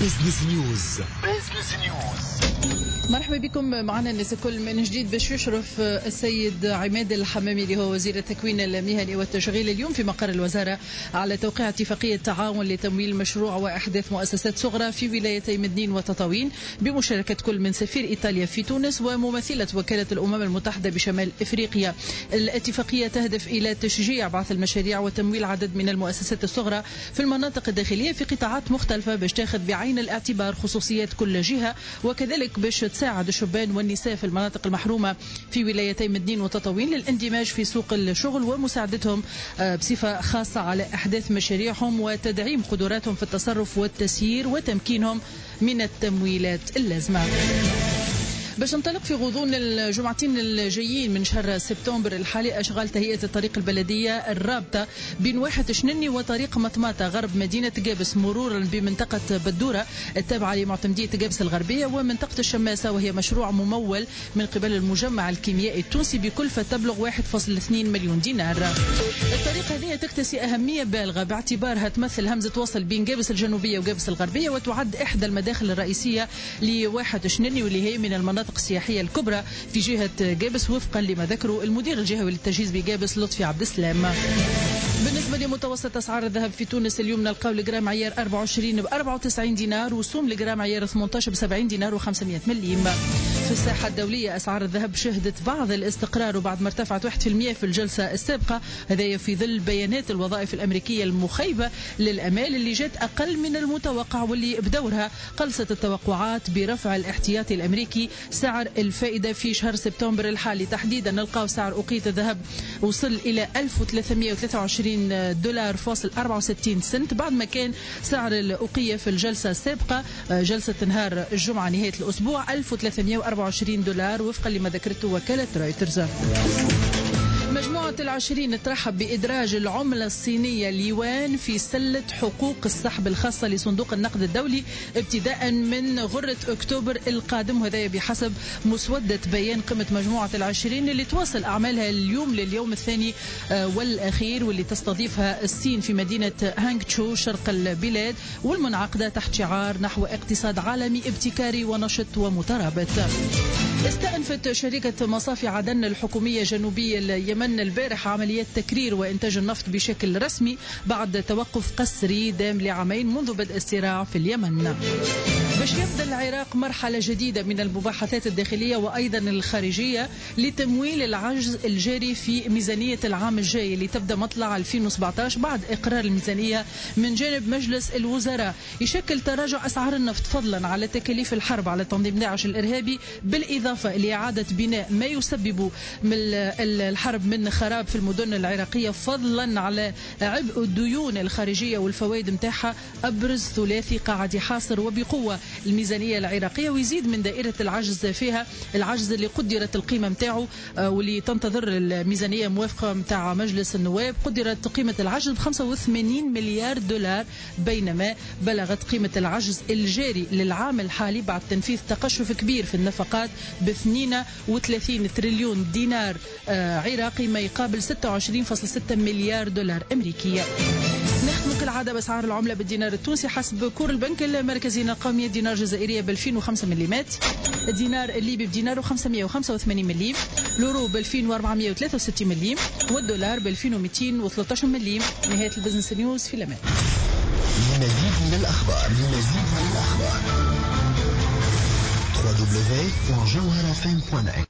بزنس نيوز. مرحبا بكم معنا الناس الكل من جديد باش يشرف السيد عماد الحمامي اللي هو وزير التكوين المهني والتشغيل اليوم في مقر الوزارة على توقيع اتفاقية تعاون لتمويل مشروع وإحداث مؤسسات صغرى في ولايتي مدنين وتطاوين بمشاركة كل من سفير إيطاليا في تونس وممثلة وكالة الأمم المتحدة بشمال إفريقيا. الاتفاقية تهدف إلى تشجيع بعث المشاريع وتمويل عدد من المؤسسات الصغرى في المناطق الداخلية في قطاعات مختلفة باش تاخذ بعين الاعتبار خصوصيات كل جهة، وكذلك باش تساعد الشبان والنساء في المناطق المحرومة في ولايتي مدنين وتطاوين للاندماج في سوق الشغل ومساعدتهم بصفة خاصة على إحداث مشاريعهم وتدعيم قدراتهم في التصرف والتسيير وتمكينهم من التمويلات اللازمة. باش ننطلق في غضون الجمعتين الجايين من شهر سبتمبر الحالي أشغال تهيئة الطريق البلدية الرابطة بين واحة شنني وطريق مطماطة غرب مدينة قابس مرورا بمنطقة بدورة التابعة لمعتمدية قابس الغربية ومنطقة الشماسة، وهي مشروع ممول من قبل المجمع الكيميائي التونسي بكلفة تبلغ 1.2 مليون دينار. الطريق هذه تكتسي أهمية بالغة باعتبارها تمثل همزة وصل بين قابس الجنوبية وقابس الغربية، وتعد إحدى المداخل الرئيسية لواحة شنني واللي هي من المناطق السياحية الكبرى في جهة قابس وفقا لما ذكروا المدير الجهوي للتجهيز بقابس لطفي عبد السلام. بالنسبة لمتوسط أسعار الذهب في تونس اليوم نلقاو الجرام عيار 24 ب 94 دينار وسوم الجرام عيار 18 ب 70 دينار و500 مليم. في الساحة الدولية أسعار الذهب شهدت بعض الاستقرار وبعد ما ارتفعت 1% في الجلسة السابقة، هذا في ظل بيانات الوظائف الأمريكية المخيبة للأمال اللي جات أقل من المتوقع واللي بدورها قلصت التوقعات برفع الاحتياطي الأمريكي سعر الفائدة في شهر سبتمبر الحالي. تحديدا نلقاو سعر أوقية الذهب وصل إلى $1323.64 سنت بعد ما كان سعر الأوقية في الجلسة السابقة جلسة نهار الجمعة نهاية الأسبوع $1324 وفقا لما ذكرته وكالة رويترز. مجموعة العشرين ترحب بإدراج العملة الصينية اليوان في سلة حقوق السحب الخاصة لصندوق النقد الدولي ابتداء من غرة أكتوبر القادم، وهذا بحسب مسودة بيان قمة مجموعة العشرين اللي تواصل أعمالها اليوم لليوم الثاني والأخير واللي تستضيفها الصين في مدينة هانغتشو شرق البلاد، والمنعقدة تحت شعار نحو اقتصاد عالمي ابتكاري ونشط ومترابط. استأنفت شركة مصافي عدن الحكومية جنوبي اليمن البارح عمليات تكرير وإنتاج النفط بشكل رسمي بعد توقف قسري دام لعامين منذ بدء الصراع في اليمن. باش يبدأ العراق مرحلة جديدة من المباحثات الداخلية وأيضا الخارجية لتمويل العجز الجاري في ميزانية العام الجاي اللي تبدأ مطلع 2017 بعد إقرار الميزانية من جانب مجلس الوزراء. يشكل تراجع أسعار النفط فضلا على تكاليف الحرب على تنظيم داعش الإرهابي بالإضافة لإعادة بناء ما يسبب الحرب من خراب في المدن العراقية فضلا على عبء الديون الخارجية والفوائد متاعها أبرز ثلاثي قاعد يحاصر وبقوة الميزانية العراقية ويزيد من دائرة العجز فيها العجز اللي قدرت القيمة متاعه واللي تنتظر الميزانية موافقة متاع مجلس النواب. قدرت قيمة العجز ب 85 مليار دولار بينما بلغت قيمة العجز الجاري للعام الحالي بعد تنفيذ تقشف كبير في النفقات ب 32 تريليون دينار عراقي ما يقابل 26.6 مليار دولار أمريكي. نختم كالعادة بأسعار العملة بالدينار التونسي حسب كور البنك المركزي القومي. الدينار الجزائري ب 2005 مليم، الدينار الليبي بدينار 585 مليم، اليورو ب 2463 مليم، والدولار ب 2213 مليم. نهاية البزنس نيوز في الأمان. لمزيد من الأخبار www.jawharafm.net